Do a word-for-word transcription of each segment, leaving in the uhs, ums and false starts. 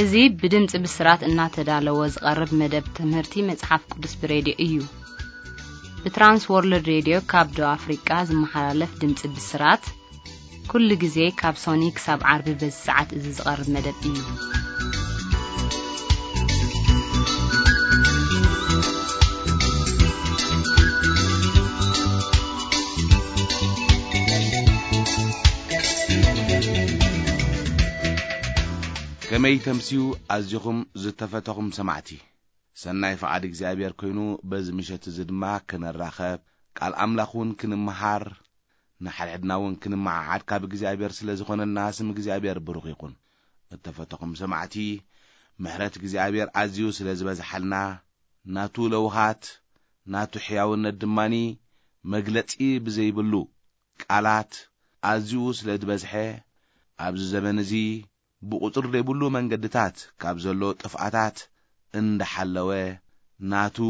እዙي بدمጽ بسرات እናተዳለወ ዝቀርብ መደብ ትምህርቲ መጽሐፍ ቅዱስ ብሬዲዮ እዩ በትራንስ ወርልድ ሬዲዮ ካብ ዶ አፍሪካ ዝመሓላለፍ ድምጽ ብስራት ኩሉ ጊዜ ካብ ሶኒክ ሳብ ዓርቢ በሰዓት እዚ ዝቀርብ መደብ እዩ كمي تمسيو أزيكم زتفتكم سمعتي سناي فعاد እግዚአብሔር ኮይኑ በዚ ምሸት ዝድማ ከነራኸብ ቃል አምላኹን ክንመሃር ንሓድሕድናውን ክንመዓዓድ ካብ እግዚአብሔር ስለዝኾነና ስም እግዚአብሔር ብሩኽ ይኹን እተፈተኩም ሰማዕቲ ምሕረት እግዚአብሔር አዝዩ ስለዝበዝሐልና ናቱ ለውሃት ናቱ ሕያውነት ድማኒ መግለጺ ብዘይብሉ ቃላት አዝዩ ስለዝበዝሐ ኣብዚ ዘመን እዚ بقطر لبلو من قدتات كابزلو طفعتات اندحلوه ناتو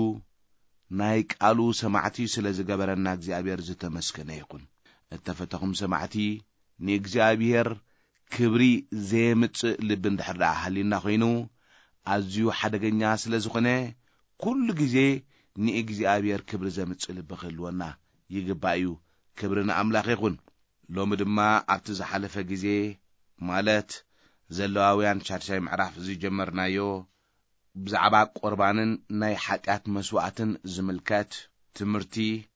نايك قالو سمعتي سلاز قبرنا اغزابير زتمسكن يكون اتفتقم سمعتي ني اغزابير كبري زيمت لبن دحر اهلنا خوينو ازيو حدغنيا سلازخونه كل غزي ني اغزابير كبر زمت لبخلونا يغبايو كبرنا املاخ يكون لوم دما ابت زحلفه غزي مالت زلواوያን ቻርቻይ ምዕራፍ እዚ ጀመርናዮ ብዛዕባ ቁርባንን ናይ ኃጢአት መስዋዕትን ዝምልከት ትምርቲ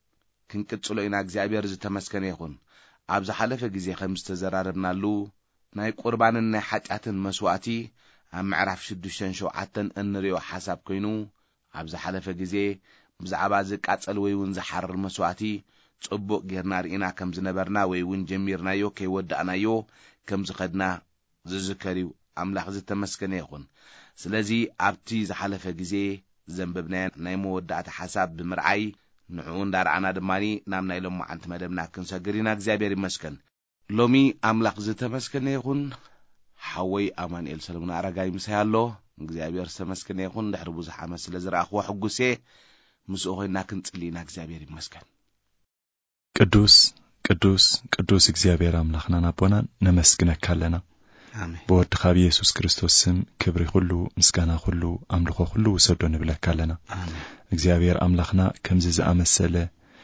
ክንቅጽሎ ኢና እግዚአብሔር ዝተመስከነ ይኹን ኣብ ዝሓለፈ ግዜ ከም ዝተዘራረብናሉ ናይ ቁርባንን ናይ ኃጢአትን መስዋዕቲ ኣብ ምዕራፍ ሽዱሽተ ሸውዓተ እንሪዮ ሐሳብ ኮይኑ ኣብ ዝሓለፈ ግዜ ብዛዕባ ዝቃጸል ወይ ውን ዝሐርር መስዋዕቲ ጽቡቕ ጌርና ርኢና ከም ዝነበርና ወይ ውን ጀሚርናዮ ከይወዳእናዮ ከም ዝኸድና ዝዝከሪው አምላኽ ዝተመስከነ ይኹን ስለዚ ኣብቲ ዝሓለፈ ግዜ ዘንበብናይ ናይ መወዳእታ ሐሳብ ብምርዓይ ንዑ እንዳርዓና ድማኒ ናብ ናይ ሎም ማዓንቲ መደብና ክንሰግሪና እግዚአብሔር ይመስገን ሎሚ አምላኽ ዝተመስከነ ይኹን ሓወይ አማኑኤል ሰለሞን አረጋይ ምሳያሎ እግዚአብሔር ዝተመስከነ ይኹን ድሕሪ ብዙሕ ዓመት ስለዝረኣኽዎ ሕጉሴ ምስኡ ኮይና ክንጽልይና እግዚአብሔር ይመስገን ቅዱስ ቅዱስ ቅዱስ እግዚአብሔር አምላኽና ናቦና ነመስግነካ ኣለና አሜን በወድ ኻብ ኢየሱስ ክርስቶስ ስም ክብሪ ሁሉ ምስጋና ሁሉ አምልኮ ሁሉ ወሰዶ ንብለካ ኣለና አሜን እግዚአብሔር አምላኽና ከምዚ ዝኣመሰለ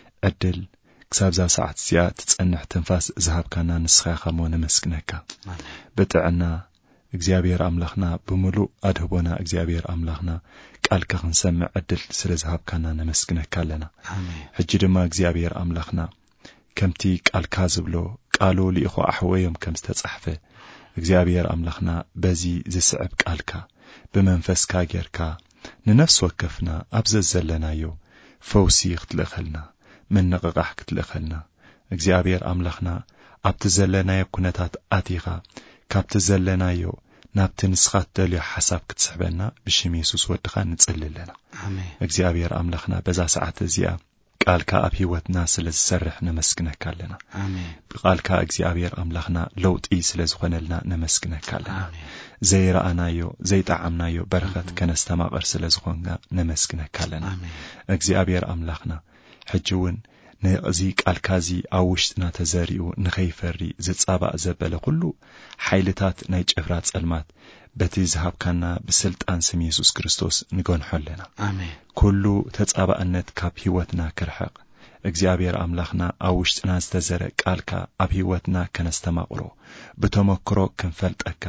ዕድል ክሳብዛ ሰዓት እዚኣ ትጸንሕ ተንፋስ ዝሃብካና ንስኻ ኸሞ ነመስግነካ አሜን በጥዕና እግዚአብሔር አምላኽና በሙሉ አድህቦና እግዚአብሔር አምላኽና ቃልካ ክንሰምዕ ዕድል ስለዝሃብካና ነመስግነካ ኣለና አሜን ሕጂ ድማ እግዚአብሔር አምላኽና ከምቲ ቃልካ ዝብሎ ቃሉ ሊኢኹ ኣሕወዮም ከም ዝተጻሕፈ እግዚአብሔር አምላኽና በዚ ዝስዕብ ቃልካ በመንፈስካ ጌርካ ንነፍስ ወከፍና ኣብዘዘለናዮ ፈውሲ ክትለኸልና መነቕቃሕ ክትለኸልና እግዚአብሔር አምላኽና ኣብቲ ዘለናዮ ኩነታት ኣቲኻ ካብቲ ዘለናዮ ናብቲ ንስኻት ደልዮ ሐሳብ ክትስሕበና ብሽም ኢየሱስ ወድኻ ንጽልለና አሜን እግዚአብሔር አምላኽና በዛ ሰዓት እዚኣ ቃልካ ኣብ ህይወትና ስለዝሰርሕ ነመስግነካ ኣለና አሜን ቃልካ እግዚአብሔር አምላኽና ለውጢ ስለዝኾነልና ነመስግነካ ኣለና አሜን ዘይራአናዮ ዘይጣዓምናዮ በረኸት ከነስተማቐር ስለዝኾንና ነመስግነካ ኣለና አሜን እግዚአብሔር አምላኽና ሕጂውን ነዚ ቃልካዚ ኣብ ውሽጥና ተዘሪኡ ንኸይፈሪ ዝጻባእ ዘበለ ኩሉ ሓይልታት ናይ ጭፍራ ጸልማት በቲ ዝሃብካና ብስልጣን ስም ኢየሱስ ክርስቶስ ንጎንሖለና አሜን ኩሉ ተጻባእነት ካብ ህይወትና ክርሕቕ እግዚአብሔር አምላኽና ኣብ ውሽጥና ዝተዘረ ቃልካ ኣብ ህይወትና ከነስተማቕሮ ብተመክሮ ክንፈልጠካ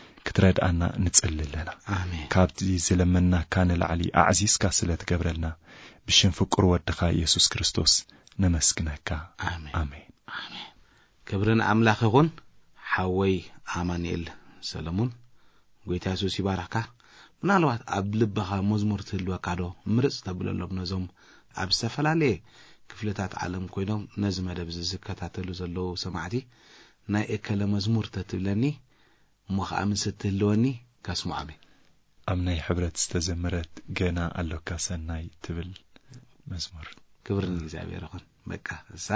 ክትረድአና ንጽልለና አሜን ካብቲ ዝለመናካ ንላዕሊ ኣዕዚዝካ ስለትገብረልና ብሽም ፍቁር ወድኻ ኢየሱስ ክርስቶስ ነመስግነካ አሜን አሜን አሜን ክብርን አምላኽ ይኹን ሓወይ አማኑኤል ሰለሞን ጌታ ኢየሱስ ይባርካ ምናልባት ኣብ ልብኻ መዝሙር ትልወካዶ ምርጽ ተብለሎም ነዞም ኣብ ዝተፈላለየ ክፍልታት ዓለም ኮይኖም ነዚ መደብ ዝከታተሉ ዘለው ሰማዕቲ ናይ እከለ መዝሙር ተትብለኒ ሞኸዓ ምስትህልወኒ ካስሙዓሜ ኣብ ናይ ሕብረት ዝተዘመረት ገና ኣሎካ ሰናይ ትብል መዝሙር ክብርን እግዚአብሔር ይኹን በቃ እሳ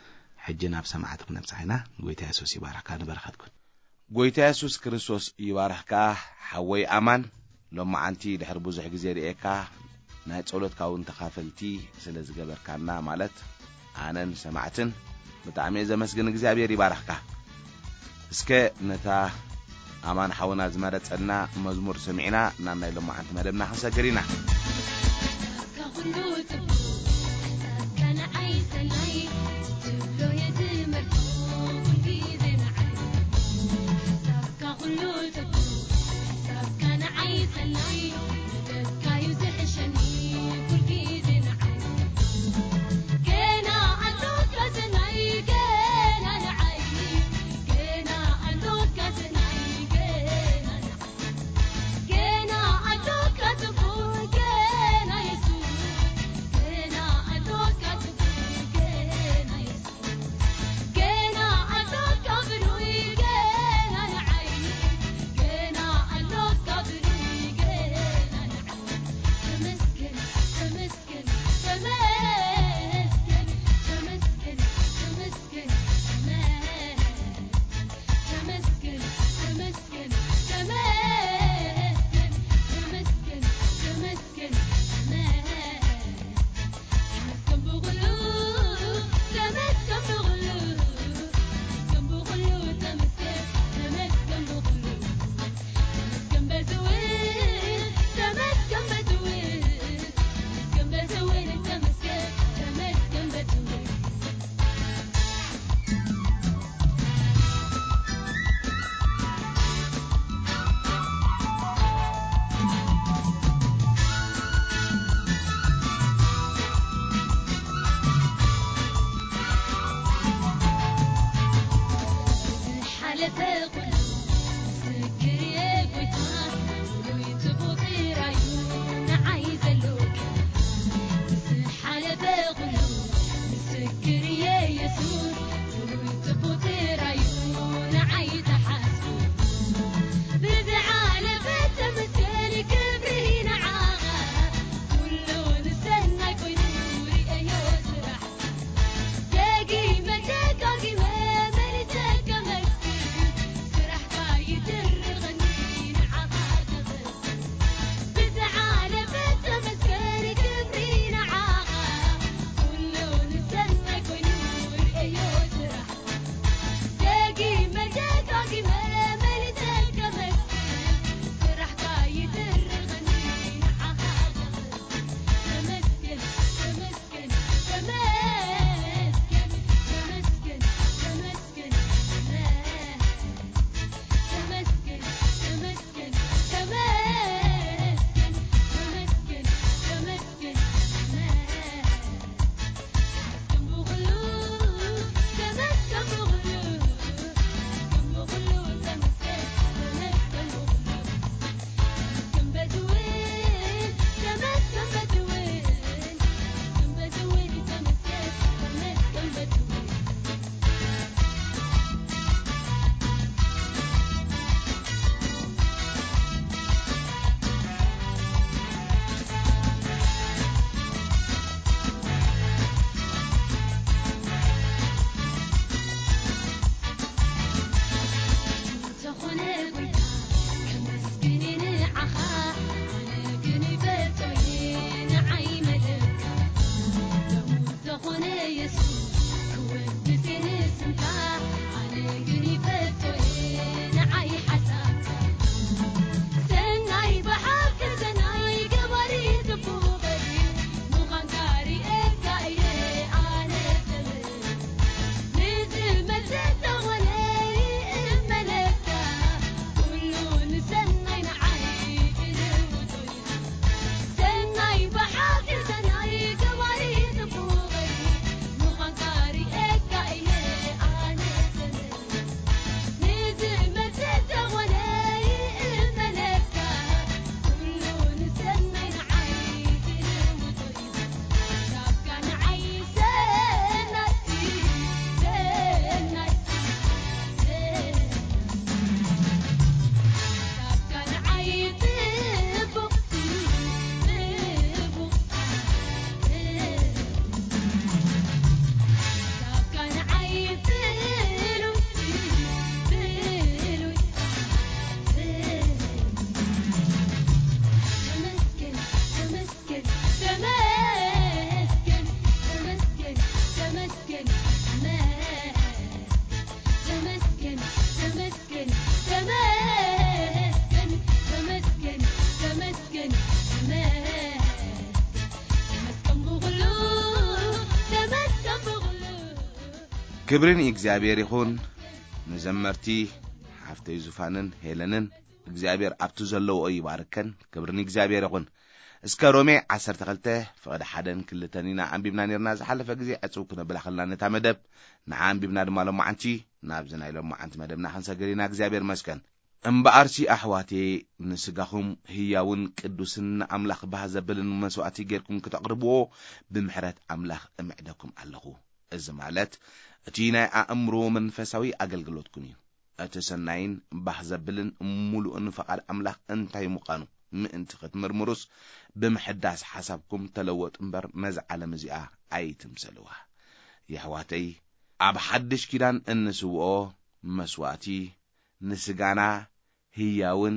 ሕጂ ናብ ሰማዕቲ ክንብጽሕና ጌታ ኢየሱስ ይባርካ ንበረኸትኩን ጌታ ኢየሱስ ክርስቶስ ይባርካ ሓወይ አማን ሎማ አንቲ ድሕር ብዙሕ ግዜ ርኤካ ናይ ጸሎትካ ውን ተኻፈልቲ ስለዝገበርካና ማለት ኣነን ሰማዕትን ብጣዕሚ ዘመስግን እግዚአብሔር ይባርካ እስከ ነታ أمان حونا زمرتنا مزمور سمعنا نانا لما أنت مدبنا حسجرينا Get كبرني እግዚአብሔር ይኹን ንዘመርቲ ሓፍተይ ዙፋንን ሄለንን እግዚአብሔር ኣብቱ ዘለዎ ይባርከን ክብርኒ እግዚአብሔር ይኹን እስከ ሮሜ ዓሰርተ ክልተ ፍቅድ ሓደን ክልተኒና አንቢብና ነርና ዝሓለፈ ግዜ ኣጽው ክነብላ خلنا ነታ መደብ ንዓንቢብና ድማ ለማዓንቲ ናብዝና ለማዓንቲ መደብና ክንሰገሪና እግዚአብሔር መስከን እምበአርሲ ኣሕዋቴ ንስጋኹም ህያውን ቅዱስን አምላኽ ባዘብልን መስዋዕቲ ጌርኩም ክትቅርብዎ ብምሕረት አምላኽ እምዕደኩም ኣለኹ እዚ ማለት እቲ ናይ ኣእምሮ መንፈሳዊ ኣገልግሎትኩም እዩ እቲ ሰናይን ባዘብልን ሙሉእን ፈቃድ አምላኽ እንታይ ምዃኑ ምእንቲ ክትምርምሩስ ብምሕዳስ ሓሳብኩም ተለወጥ እምበር መዝዓለም እዚኣ ኣይትምሰልዋ የሕዋተይ ኣብ ሓድሽ ኪዳን እንስውኦ መስዋዕቲ ንስጋና ህያውን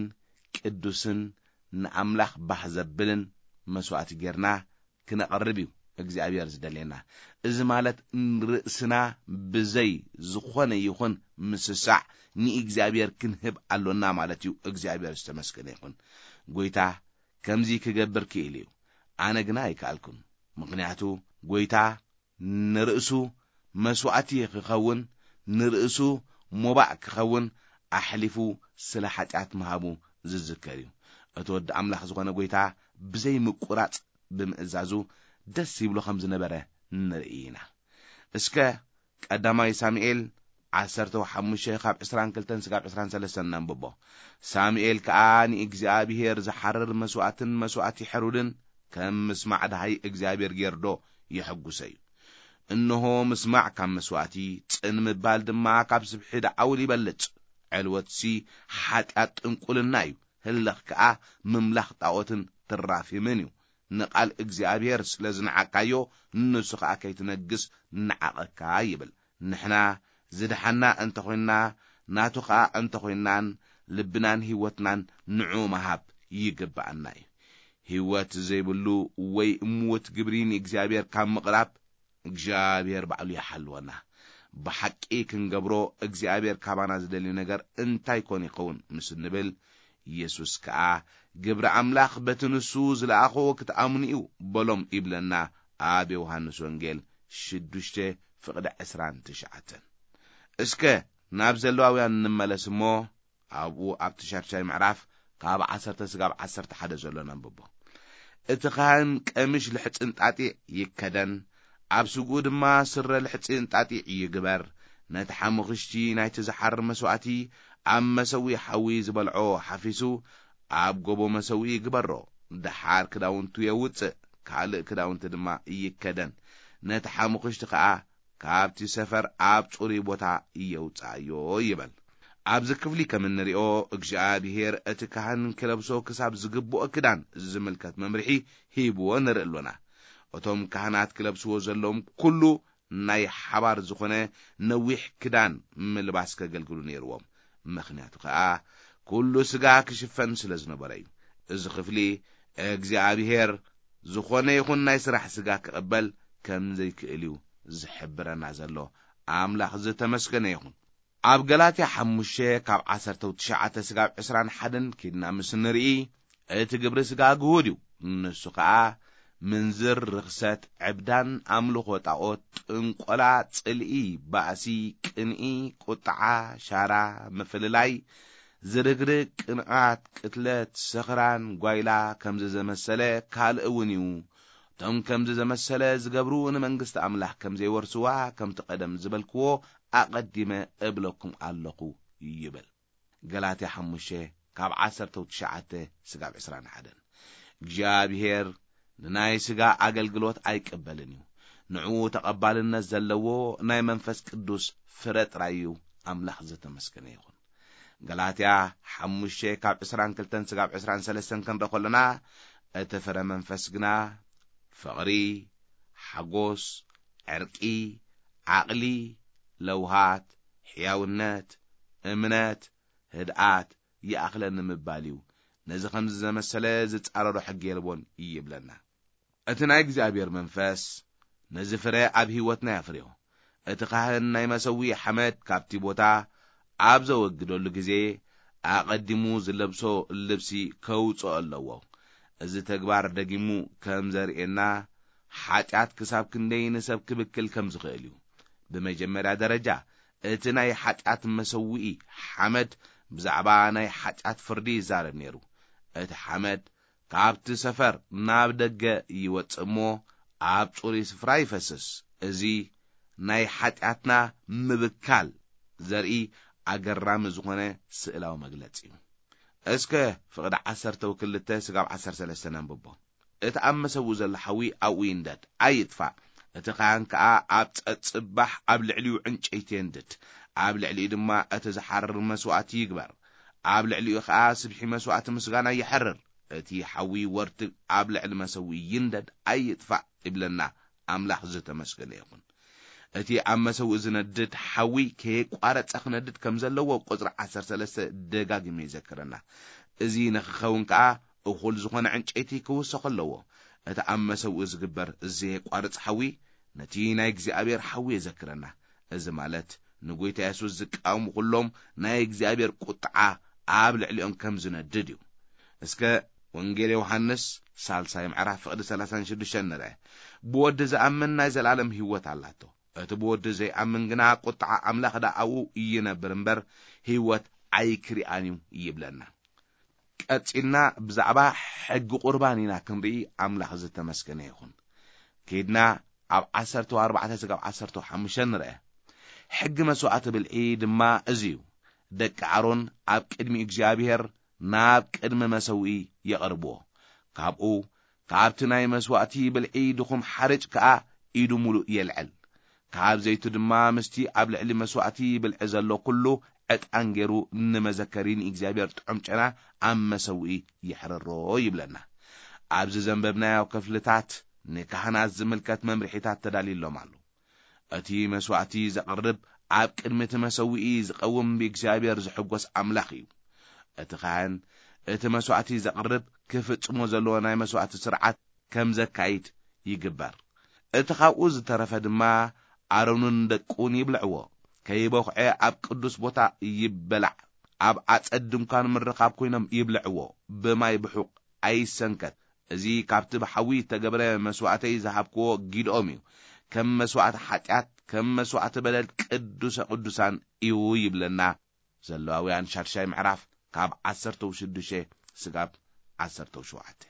ቅዱስን ንአምላኽ ባዘብልን መስዋዕቲ ጌርና ክነቅርብ እዩ እግዚአብሔር ዝደለየና እዚ ማለት ርእስና ብዘይ ዝኾነ ይኹን ምስሳዕ ንእግዚአብሔር ክንህብ ኣሎና ማለት እዩ እግዚአብሔር ዝተመስገነ ይኹን ጎይታ ከምዚ ክገብር ክኢል እዩ ኣነ ግና ኣይከኣልኩን ምክንያቱ ጎይታ ንርእሱ መስዋዕቲ ክኸውን ንርእሱ ሞባዕ ክኸውን ኣሕሊፉ ስለ ኃጢአት መሃቡ ዝዝከር እዩ እቲ ወዲ አምላኽ ዝኾነ ጎይታ ብዘይ ምቁራጽ ብምእዛዙ ደስ ይብሎ ከም ዝነበረ ንርኢና እስከ ቀዳማይ ሳሙኤል ዓሰርተ ወሓሙሽተ ካብ ዕስራን ክልተን ስጋብ ዕስራን ሰለስተን ነንብቦ ሳሙኤል ከኣኒ እግዚአብሔር ዝሐርር መስዋዕትን መስዋዕቲ ሕሩድን ከም ምስማዕ ዳሃይ እግዚአብሔር ጌርዶ ይሕጉሰዩ እነሆ ምስማዕ ካብ መስዋዕቲ ጽን ምባል ድማ ካብ ስብሒድ ዓውል ይበልጽ ዕልወትሲ ኃጢአት ጥንቁልና እዩ ህለኽ ከኣ ምምላኽ ጣዖትን ትራፊምን እዩ ንቃል እግዚአብሔር ስለዝንዓካዮ ንሱ ከኣ ከይትነግስ ንዓቐካ ይብል ንሕና ዝድሓና እንተ ኮይና ናቱ ከኣ እንተ ኮይናን ልብናን ህይወትናን ንዑ መሃብ ይግባአና እዩ ህይወት ዘይብሉ ወይ እሙት ግብሪን እግዚአብሔር ካብ ምቕራብ እግዚአብሔር ባዕሉ ይሓልወና በሐቂ ክንገብሮ እግዚአብሔር ካባና ዝደልዩ ነገር እንታይ ኮን ይኸውን ምስ ንብል ኢየሱስ ከኣ ግብረ አምላኽ በትንሱ ዝለኣኾ ክትኣምኑ በሎም ይብለና ኣብ ዮሐንስ ወንጌል ሽዱሽተ ፍቅደ ዕስራን ትሽዓተ እስከ ናብ ዘሌዋውያን እንመለስሞ ኣብኡ ኣብ ተሻርሻይ ምዕራፍ ካብ ዓሰርተ ስጋብ ዓሰርተ ሓደ ዘሎ ነንብቦ እቲ ካህን ቀምሽ ልሕፅን ጣጢዕ ይከደን ኣብ ስጉ ድማ ስረ ልሕፅን ጣጢዕ ይግበር ነቲ ሓሙኽሽቲ ናይቲ ዝሐርር መስዋዕቲ ኣብ መሰዊ ሓዊ ዝበልዖ ሓፊሱ ኣብ ጎቦ መሰዊ ይግበሮ ድሓር ክዳውንቱ የውፅእ ካልእ ክዳውንቱ ድማ ይከደን ነቲ ሓሙኽሽቲ ከኣ ካብቲ ሰፈር ኣብ ጽሩይ ቦታ ይውፃዮ ይበል ኣብዚ ክፍሊ ከም እንሪኦ እግዚአብሔር እቲ ካህን ክለብሶ ክሳብ ዝግብኦ ክዳን ዝምልከት መምርሒ ሂብዎ ንርኢ ኣለና እቶም ካህናት ክለብስዎ ዘለዎም ኩሉ ናይ ሓባር ዝኾነ ነዊሕ ክዳን ምልባስ ከገልግሉ ነይርዎም ምክንያቱ ከኣ ኩሉ ስጋ ክሽፈን ስለ ዝነበረ እዩ እዚ ክፍሊ እግዚአብሔር ዝኾነ ይኹን ናይ ስራሕ ስጋ ክቕበል ከም ዘይክእል እዩ ዝሕብረና ዘሎ አምላኽ ዝተመስገነ ይኹን ኣብ ገላትያ ሓሙሽተ ካብ ዓሰርተ ትሽዓተ ስጋብ ዕስራን ሓደን ኪድና ምስ ንርኢ እቲ ግብሪ ስጋ ግሁድ እዩ ንሱ ከኣ ምንዝር ርክሰት ዕብዳን ኣምልኾ ጣዖት ጥንቆላ ጽልኢ ባእሲ ቅንኢ ቁጥዓ ሻራ መፍልላይ ዝርግርግ ቅንዓት ቅትለት ሰኽራን ጓይላ ከምዚ ዘመሰለ ካልእ እውን እዩ ቶም ከምዚ ዘመሰለ ዝገብሩ ንመንግስቲ አምላኽ ከምዚ ይወርሱዋ ከምቲ ቀደም ዝበልክዎ ኣቀዲመ እብለኩም ኣለኹ ይብል ገላትያ ሓሙሽተ ካብ ዓሰርተ ትሽዓተ ስጋብ ዕስራን ሓደ እግዚአብሔር ናይ ስጋ አገልግሎት ኣይቀበልን እዩ ንዑ ተቀባልነት ዘለዎ ናይ መንፈስ ቅዱስ ፍረ ጥራይ እዩ አምላኽ ዝተመስገነ ይኹን ገላትያ ሓሙሽተ ካብ ዕስራን ክልተን ስጋብ ዕስራን ሰለስተን ክንረኸለና እቲ ፍረ መንፈስ ግና ፍቕሪ ሓጎስ ዕርቂ ዓቕሊ ለውሃት ሕያውነት እምነት ህድኣት ይኣኽለን ምባል እዩ ነዚ ከምዚ ዘመሰለ ዝጻረሮ ሕጊ የልቦን ይብለና እቲ ናይ እግዚአብሔር መንፈስ ነዚ ፍረ ኣብ ህይወትና ያፍርዮ እቲ ካህን ናይ መሰዊ ሐመድ ካብቲ ቦታ ኣብ ዘወግደሉ ግዜ ኣቀዲሙ ዝለብሶ ልብሲ ከውጾ ኣለዎ እዚ ተግባር ደጊሙ ከም ዘርኤና ኃጢአት ክሳብ ክንደይ ንሰብ ክብክል ከም ዝኽእል እዩ بمجمرة درجة اتناي حاجات مسوئي حمد بزعبا ناي حاجات فردي زارب نيرو ات حمد كابت سفر ناب دق يوتمو عاب صوري سفراي فسس ازي ناي حاجاتنا مبكال زرئي أجرام زخنة سئلاو مجلتي اسكه فقد عسرت وكلته سقاب عسر سلسة نببو اتأمس وزل حوي أو يندد أيدفع اتقان كا عبت اتصبح قبل عليو عنش ايتيندد قبل علي دما اتزحرر مسوعات يكبر قبل عليو خا سبحي مسوعات مسغانا يحرر اتي حوي ورت قبل علي مسوي يندد أيدفع إبلنا أملاح زت مسغن يكون اتي أمسو زندد حوي كي قارت أخندد كمزلو وقصر عسر سلسة دقاق ميزكرنا ازي نخخون كا أخول زخون عنش ايتي كوسو خلو اتا أمسو ازقبر ازي قارت حوي نتي نايكزي أبير حوي ذكرنا ازي مالت نقويت ياسو الزكاهم كلهم نايكزي أبير قطعة عابل عليهم كمزنا دديو اسكا وانجيل يوحنس سالسايم عراف فقد سلاسان شدو شنره بود زأمن نايز العالم هيوت علاتو اتبود زي أمن جنا قطعة أملاخ دا أو ينبر مبر هيوت عيكري آنيو يبلنا كاتلنا بزعبا حق قربانينا كنري أملاخ زي تمسكنه يخون كيدنا عب عسرتو أربعة سقاب عسرتو حمشن رأي حق مسوعات بالعيد ما أزيو دك عرون عب كدمي إجابير ناب كدم مسوئي يقربوه كابو كابتناي مسوعتي بالعيد خم حرج كا إيدو ملو يلعل كاب زيتو دما مستي عبل علي مسوعتي بالعزلو كله اتأنجرو نمذكرين إجابير تعمشنا عم مسوئي يحررو يبلنا عبز زنببنا وكفلتات نكحنا الزملكات ممرحيتات تداليل لهم علو اتي مسوعتي زقرب عاب كلمة مسوئي زقوم بإجابير زحقوس أملاخيو اتخان ات مسوعتي زقرب كفت موزلونا مسوعتي سرعات كم زكايت يقبر اتخاوز ترفد ما عرونن دقون يبلعوه كيبوخعي عب قدس بوتا يبلع عب عتقدم كان من رقاب كوينم يبلعوه بما يبحوق أي سنكت ازي كابت بحوي تقبره مسوعتي زحبكو جيد أميو كم مسوعت حاجات كم مسوعت بلد قدس قدسان إيو يبلنا زلواويان شارشاي معرف كاب عسرتو شدوشي سقاب عسرتو شوعته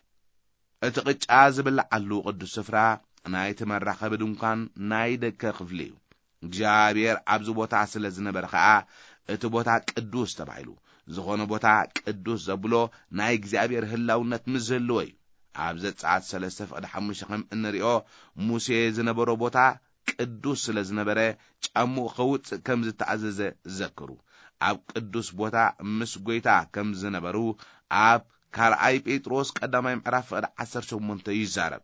اتقج عازب علو قدس سفرا ناي تمرخ بدونكان ناي دك خفليو جابير عبز بوتا سلازنبر خا ات بوتا قدوس تبعيلو زخونه بوتا قدوس زبلو ناي እግዚአብሔር ህላውነት ምዘልወይ عبز صعات سلسف قد حمش خم انريو موسى زنبرو بوتا ቅዱስ ስለዝነበረ ጫሙ ኸውጥ ከም ዝተዓዘዘ ዘከሩ አብ ቅዱስ ቦታ ምስ ጎይታ ከም ዝነበሩ አብ ካልአይ ጴጥሮስ ቀዳማይ ምዕራፍ عشرة ثمانية ይዛረብ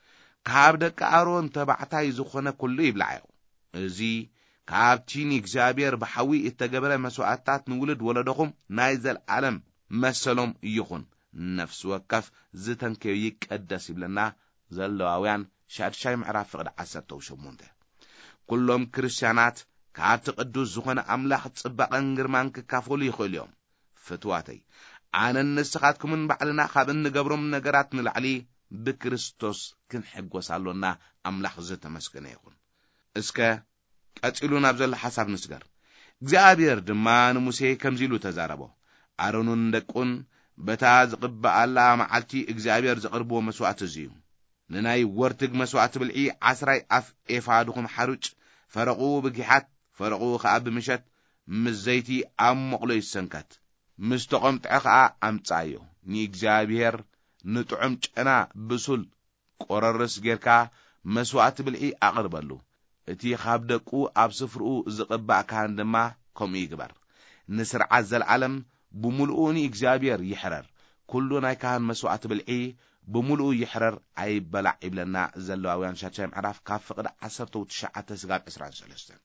ካብ ደቀ አሮን ተባዕታይ ዝኾነ ኩሉ ይብላዮ እዚ ካብቲኒ እግዚአብሔር በሐዊ እተገበረ መስዋዕታት ንውልድ ወለደኹም ናይ ዘለዓለም መሰሎም ይኹን ነፍስ ወከፍ ዝተንከዩ ይቀደስ ይብለና ዘለዋውያን ሻድሻይ ምዕራፍ عشرة ثمانية كلهم كريستيانات كابت قدوس زخنا أملاخ تصبقن جرمان ككافول يخليهم فتواتي عن النسخاتكم من بعدنا خابن قبرم نجارات نلعلي بكريستوس كن حق وصلونا أملاخ زت مسكنة يكون اسكا أتقولون أبزل حساب نسجر جابير دمان موسى كم زيلو تزاربو أرونون دكون بتاز قب الله معلتي جابير زقربو مسوعة زيو نناي ورتق مسوعة بالعي عسراي أف إفادكم حرج فرقوا بجحات فرقوا خاب مشت مزيتي أم مقلي السنكات مستقم تعقع أم تعيو نيك جابير نتعمج أنا بسول قررس جيركا مسوعة بالعي أقرب له اتي خاب دقو أب سفرقو زقبع كان دما كم يقبر نسر عزل العالم بملؤوني جابير يحرر كلنا كان مسوعة بالعي بملؤ يحرر أي بلع إبلنا زلواويان شاتشايم عراف كافقد عسرتو تشعة سقاب إسرائيل سلستان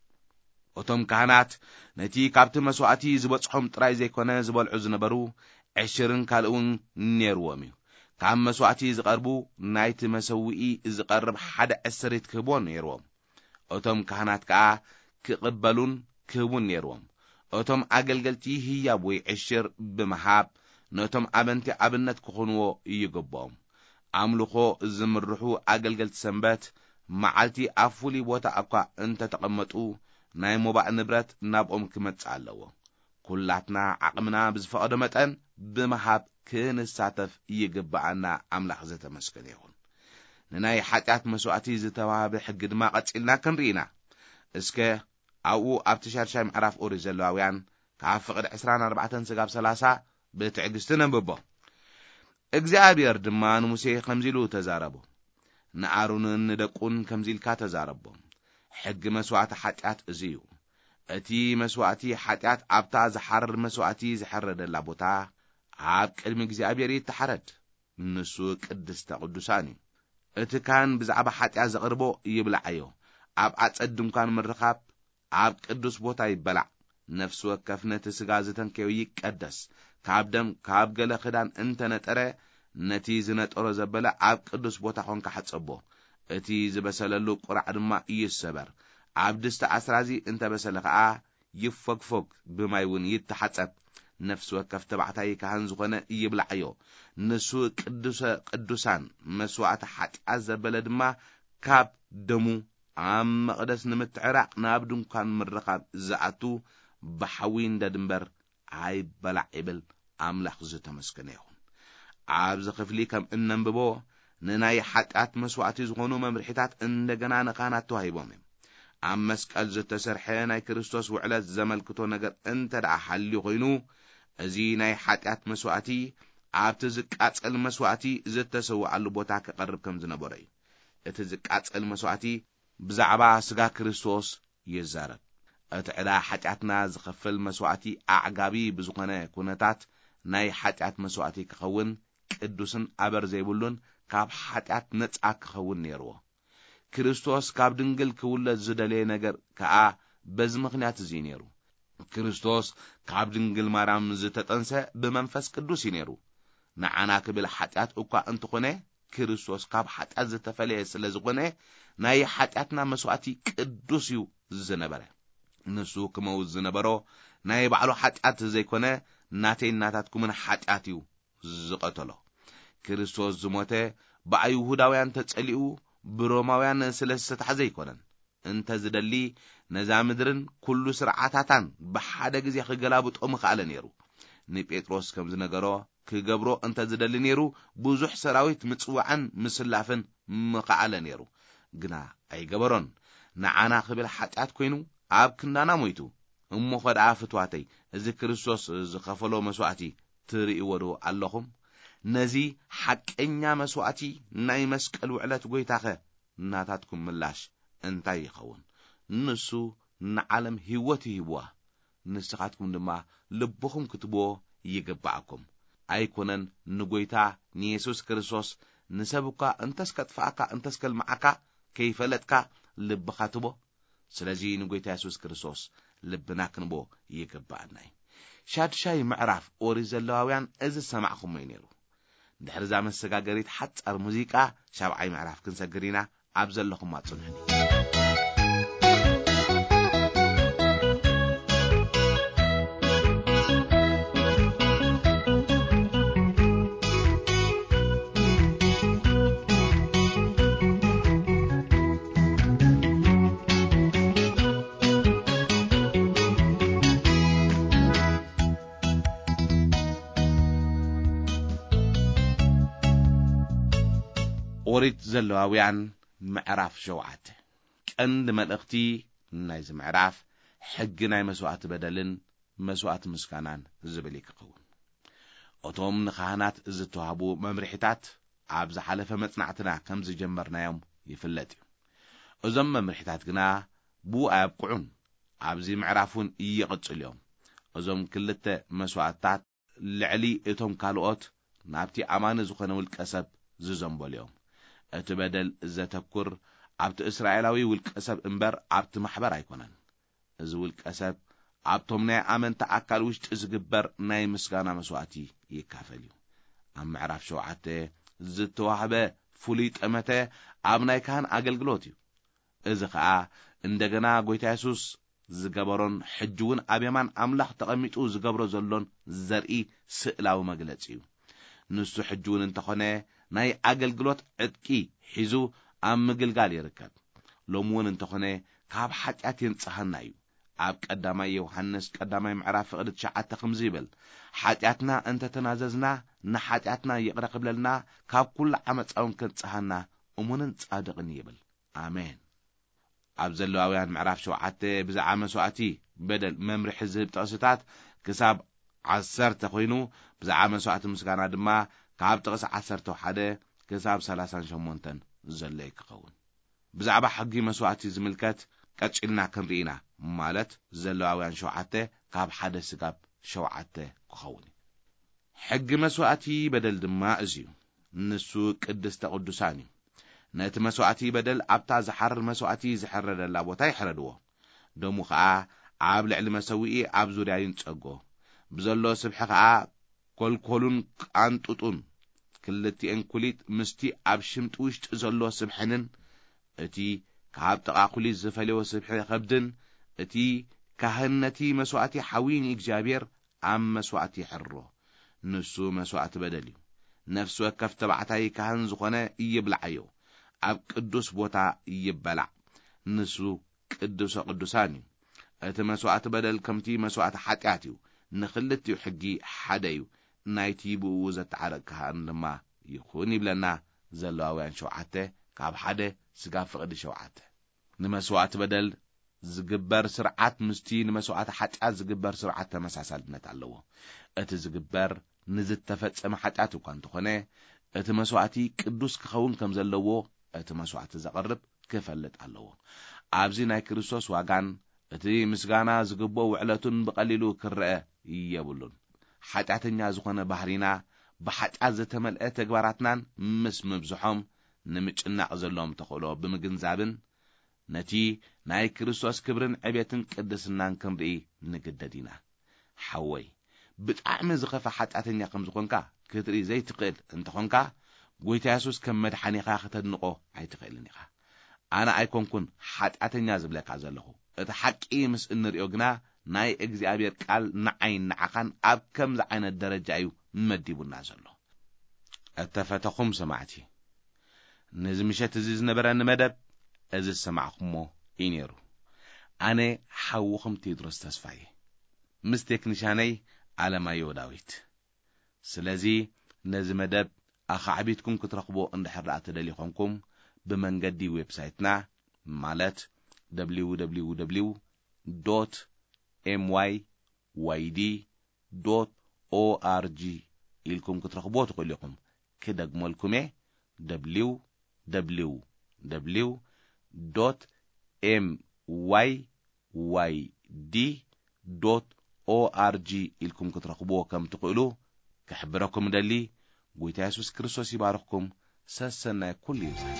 وتم كهنات نتي كابت مسوعتي زبطحهم تراي زي كونه زبال عزن برو عشرين كالون نيرواميو كام مسوعتي زقربو نايت مسوئي زقرب حد أسريت كبون نيروام وتم كهنات كا كقبلون كبون نيروام وتم أقلقلتي هي بوي عشر بمحاب نتم أبنتي أبنت كخونو يقبام عملوخو زمرحو أقلقلت سنبات معالتي أفولي بوتا أقا انت تقمتو ናይ ሞባዕ ንብረት ናብኦም ክመጽ ኣለዎ ኩላትና ዓቕምና ብዝፈቐደ መጠን ብምሃብ ክንሳተፍ ይግባአና ኣምላኽ ዘተመስገነ ይሁን ንናይ ሓጢአት መስዋዕቲ ዝተዋህበ ሕጊ ድማ ቀጺልና ክንርኢና እስከ ኣብኡ ኣብቲ ሻድሻይ ምዕራፍ ኦሪት ዘሌዋውያን ካብ ፍቕዲ عشرين أربعة ስጋብ ሰላሳ ብትዕግስቲ ነንብቦ እግዚአብሔር ድማ ንሙሴ ከምዚሉ ተዛረቦ ንኣሮንን ንደቁን ከምዚልካ ተዛረቦ ሕጊ መስዋዕቲ ሓጢአት እዚዩ እቲ መስዋዕቲ ሓጢአት ኣብታ ዝሓርር መስዋዕቲ ዝሐረደላ ቦታ ኣብ ቅድሚ እግዚአብሔር ይተሓረድ ንሱ ቅድስተ ቅዱሳን እዩ እቲ ካህን ብዛዕባ ሓጢአት ዘቕርቦ ይብልዓዮ ኣብ ኣጸድ ድንኳን ምርኻብ ኣብ ቅዱስ ቦታ ይበላዕ ነፍስ ወከፍ ነቲ ስጋ ዝተንከዮ ይቀደስ ካብ ደም ካብ ገለ ክዳን እንተነጠረ ነቲ ዝነጠሮ ዘበለ ኣብ ቅዱስ ቦታ ኾንካ ሓጸቦ እቲ ዝበሰለሉ ቁራዕ ድማ ይሰበር ኣብ ድስተ ኣስራዚ እንተበሰለ ከዓ ይፈግፈግ ብማይውን ይተሓጸብ ነፍስ ወከፍ ተባዕታይ ካህን ዝኾነ ይብልዓዮ ንሱ ቅዱሰ ቅዱሳን መስዋዕቲ ሓጢአት ዘበለ ድማ ካብ ደሙ ኣብ መቕደስ ንምትዕራቕ ናብ ድንኳን ምርኻብ ዝኣቱ ብሓዊ እንደ ድንበር ኣይበላዕ ይብል ኣምላኽ ዝተመስገነ ይሁን ኣብዚ ክፍሊ ከም እነንብቦ ንናይ ሓጢአት መስዋዕቲ ዝኾኑ መምርሒታት እንደገና ንካህናት ተዋሂቦም እዮም ኣብ መስቀል ዝተሰርሐ ናይ ክርስቶስ ውዕለት ዘመልክቶ ነገር እንተደኣ ሓልዩ ኮይኑ እዚ ናይ ሓጢአት መስዋዕቲ ኣብቲ ዝቃጸል መስዋዕቲ ዝተሰውዓሉ ቦታ ክቐርብ ከም ዝነበረ እዩ እቲ ዝቃጸል መስዋዕቲ ብዛዕባ ስጋ ክርስቶስ ይዛረብ እቲ ዕዳ ሓጢአትና ዝኸፍል መስዋዕቲ ኣዕጋቢ ብዝኾነ ኩነታት ናይ ሓጢአት መስዋዕቲ ክኸውን ቅዱስን ኣበር ዘይብሉን ካብ ሓጢአት ነጻ ክኸውን ነይርዎ ክርስቶስ ካብ ድንግል ክውለድ ዝደለየ ነገር ከዓ በዚ ምኽንያት እዚ ነይሩ ክርስቶስ ካብ ድንግል ማርያም ዝተጠንሰ ብመንፈስ ቅዱስ እዩ ነይሩ ንዓና ክብል ሓጢአት እኳ እንትኾነ ክርስቶስ ካብ ሓጢአት ዝተፈለየ ስለ ዝኾነ ናይ ሓጢአትና መስዋዕቲ ቅዱስ እዩ ዝነበረ ንሱ ክመውት ዝነበሮ ናይ ባዕሉ ሓጢአት ዘይኮነ ናተይ ናታትኩምን ሓጢአት እዩ ዝቐተሎ ክርስቶስ ዝሞተ ብኣይሁዳውያን ተጸሊኡ ብሮማውያን ስለ ዝተታሕዘ ኣይኮነን እንተ ዝደሊ ነዛ ምድርን ኩሉ ስርዓታታን ብሓደ ግዜ ክገላብጦ ምኽኣለ ነይሩ ንጴጥሮስ ከም ዝነገሮ ክገብሮ እንተ ዝደሊ ነይሩ ብዙሕ ሰራዊት ምጽዋዕን ምስላፍን ምኽኣለ ነይሩ ግና ኣይገበሮን ንዓና ክብል ሓጢአት ኮይኑ ኣብ ክንዳና ሞይቱ እሞ ኸደኣ ፍትዋተይ እዚ ክርስቶስ ዝኸፈሎ መስዋዕቲ ትርእይዎ ዶ ኣለኹም ነዚ ሓቀኛ መስዋዕቲ ናይ መስቀል ውዕለት ጎይታኸ እናታትኩም ምላሽ እንታይ ይኸውን ንሱ ንዓለም ህይወት ይህብዋ ንስኻትኩም ድማ ልብኹም ክትብዎ ይግባአኩም ኣይኮነን ንጎይታ ንኢየሱስ ክርስቶስ ንሰብካ እንተስከጥፋካ እንተስከልማዓካ ከይፈለጥካ ልብኻ ትቦ ስለዚ ንጎይታ ኢየሱስ ክርስቶስ ልብና ክንቦ ይግባአና ሻድሻይ ምዕራፍ ኦሪት ዘሌዋውያን እዚ ሰማዕኹም ነይሩ ድሕሪ ዛ መሰጋገሪት ሓጻር ሙዚቃ ሻብዓይ ምዕራፍ ክንሰግሪና ኣብ ዘለኹም ኣጽንዕኒ ኦሪት ዘሌዋውያን ምዕራፍ ሸውዓተ ቀንዲ መልእኽቲ ናይዚ ምዕራፍ ሕጊ ናይ መስዋዕቲ በደልን መስዋዕቲ ምስጋናን ዝብል ይክኸውን እቶም ንካህናት ዝተዋህቡ መምርሒታት ኣብ ዝሓለፈ መጽናዕትና ከም ዝጀመርናዮም ይፍለጥ እዩ እዞም መምርሒታት ግና ብኡ ኣያብቅዑን ኣብዚ ምዕራፉን ይቕጽሉ እዮም እዞም ክልተ መስዋዕትታት ልዕሊ እቶም ካልኦት ናብቲ ኣማኒ ዝኾነ ውልቀ ሰብ ዝዘንበሉ እዮም እቲ በደል ዘተኩር ኣብቲ እስራኤላዊ ውልቀ ሰብ እምበር ኣብቲ ማሕበር ኣይኮነን እዚ ውልቀ ሰብ ኣብቶም ናይ ኣመንቲ ኣካል ውሽጢ ዝግበር ናይ ምስጋና መስዋዕቲ ይካፈል እዩ ኣብ ምዕራፍ ሸውዓተ ዝተዋህበ ፍሉይ ጠመተ ኣብ ናይ ካህን ኣገልግሎት እዩ እዚ ከዓ እንደገና ጎይታ ኢየሱስ ዝገበሮን ሕጅውን ኣብ የማን ኣምላኽ ተቐሚጡ ዝገብሮ ዘሎን ዘርኢ ስእላዊ መግለጺ እዩ ንሱ ሕጅውን እንተኾነ ናይ ኣገልግሎት ዕጥቂ ሒዙ ኣብ ምግልጋል ይርከብ ሎምውን እንተኾነ ካብ ሓጢአት የንጽሐና እዩ ኣብ ቀዳማይ ዮሐንስ ቀዳማይ ምዕራፍ ፍቅድ ትሽዓተ ከምዚ ይብል ሓጢአትና እንተ ተናዘዝና ንሓጢአትና ይቅር ክብለልና ካብ ኩሉ ዓመፃውን ከንጽሐና እሙንን ጻድቅን ይብል ኣሜን። ኣብ ዘሌዋውያን ምዕራፍ ሸውዓተ ብዛዕባ መስዋዕቲ በደል መምርሒ ዝህብ ጥቅስታት ክሳብ ዓሰርተ ኮይኑ ብዛዕባ መስዋዕቲ ምስጋና ድማ ካብ ጥቅስ ዓሰርተ ሓደ ክሳብ ሰላሳን ሸሞንተን ዘለይ ክኸውን ብዛዕባ ሕጊ መስዋዕቲ ዝምልከት ቀጭልና ክንርኢና ማለት ዘሌዋውያን ሸውዓተ ካብ ሓደ ስጋብ ሸውዓተ ክኸውን ሕጊ መስዋዕቲ በደል ድማ እዚዩ ንሱ ቅድስተ ቅዱሳን እዩ ነቲ መስዋዕቲ በደል ኣብታ ዝሓርር መስዋዕቲ ዝሕረደላ ቦታ ይሕረድዎ ደሙ ከዓ ኣብ ልዕሊ መሰዊኢ ኣብ ዙርያ ይንጸጎ ብዘሎ ስብሒ ከዓ ኮልኮሉን ቃንጡጡን ክልቲአን ኩሊት ምስቲ ኣብ ሽምጥ ውሽጢ ዘሎ ስብሕንን እቲ ካብ ጥቃ ኩሊት ዝፈልዮ ስብሒ ከብድን እቲ ካህነቲ መስዋዕቲ ሓዊን እግዚአብሔር ኣብ መስዋዕቲ ይሕርሮ ንሱ መስዋዕቲ በደል እዩ ነፍስ ወከፍ ተባዕታይ ካህን ዝኾነ ይብልዓዮ ኣብ ቅዱስ ቦታ ይበላዕ ንሱ ቅዱስ ቅዱሳን እዩ እቲ መስዋዕቲ በደል ከምቲ መስዋዕቲ ሓጢአት እዩ ንኽልቲኡ ሕጊ ሓደ እዩ ናይቲ ብኡ ዘተዓረቀ ካህን ድማ ይኹን ይብለና ዘሌዋውያን ሸውዓተ ካብ ሓደ ስጋብ ፍቅዲ ሸውዓተ ንመስዋዕቲ በደል ዝግበር ስርዓት ምስቲ ንመስዋዕቲ ሓጢአት ዝግበር ስርዓት ተመሳሳልነት ኣለዎ እቲ ዝግበር ንዝተፈጸመ ሓጢአት እኳ እንተኾነ እቲ መስዋዕቲ ቅዱስ ክኸውን ከም ዘለዎ እቲ መስዋዕቲ ዘቕርብ ክፈልጥ ኣለዎ ኣብዚ ናይ ክርስቶስ ዋጋን እቲ ምስጋና ዝግቦ ውዕለቱን ብቐሊሉ ክርአ የብሉን ሓጢአተኛ ዝኾነ ባህሪና ብሓጢአት ዝተመልአ ተግባራትናን ምስ ምብዝሖም ንምጭናቕ ዘሎም ተኽእሎ ብምግንዛብን ነቲ ናይ ክርስቶስ ክብርን ዕቤትን ቅድስናን ክንርኢ ንግደድ ኢና ሓወይ ብጣዕሚ ዝኸፈ ሓጢአተኛ ከም ዝኾንካ ክትርኢ ዘይትኽእል እንተኾንካ ጎይታ ኢየሱስ ከም መድሓኒኻ ከተድንቆ ኣይትኽእልን ኢኻ ኣነ ኣይኮንኩን ሓጢአተኛ ዝብለካ ዘለኹ እቲ ሓቂ ምስ እንሪኦ ግና ናይ እግዚአብሔር ቃል ንዓይን ንዓኻን ኣብ ከምዚ ዓይነት ደረጃ እዩ መዲቡና ዘሎ እተፈተኹም ሰማዕቲ ነዚ ምሸት እዚ ዝነበረኒ መደብ እዚ ሰማዕኹሞ ኢነሩ ኣነ ሓውኹም ቴድሮስ ተስፋዬ ምስ ቴክኒሻነይ ኣለማዮ ዳዊት ስለዚ ነዚ መደብ ኣኻዕቢትኩም ክትረኽቦ እንድሕር ደኣ ትደሊኹምኩም ብመንገዲ ዌብሳይትና ማለት w w w dot m y y d dot org ኢልኩም ክትረኽቦ ትኽእሉኹም ክደግመልኩም w w w dot m y y d dot org ኢልኩም ክትረኽቦ ከም ትኽእሉ ክሕብረኩም ደሊ ጎይታ ኢየሱስ ክርስቶስ ይባርኽኩም ሰሰናይ ኩሉ ይብዛሕ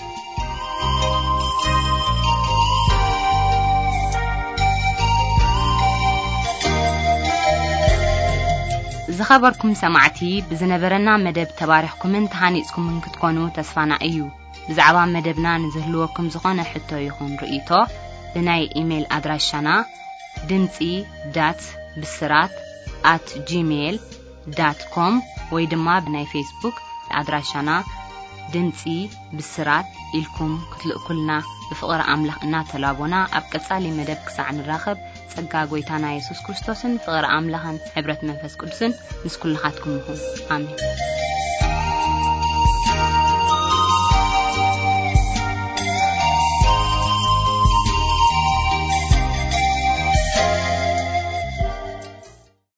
ዝኸበርኩም ሰማዕቲ ብዝነበረና መደብ ተባሪኽኩምን ተሃኒጽኩምን ክትኮኑ ተስፋና እዩ ብዛዕባ መደብና ንዝህልወኩም ዝኾነ ሕቶ ይኹን ርእይቶ ብናይ ኢሜል ኣድራሻና ድምፂ ዳት ብስራት at gmail dot com ወይ ድማ ብናይ ፌስቡክ ኣድራሻና ድምፂ ብስራት ኢልኩም ክትልእኩልና ብፍቕሪ ኣምላኽ እናተላቦና ኣብ ቀጻሊ መደብ ክሳዕ ንራኸብ ጸጋ ጎይታና ኢየሱስ ክርስቶስን ፍቕሪ ኣምላኽን ሕብረት መንፈስ ቅዱስን ምስ ኩልኻትኩም ይኹን ኣሜን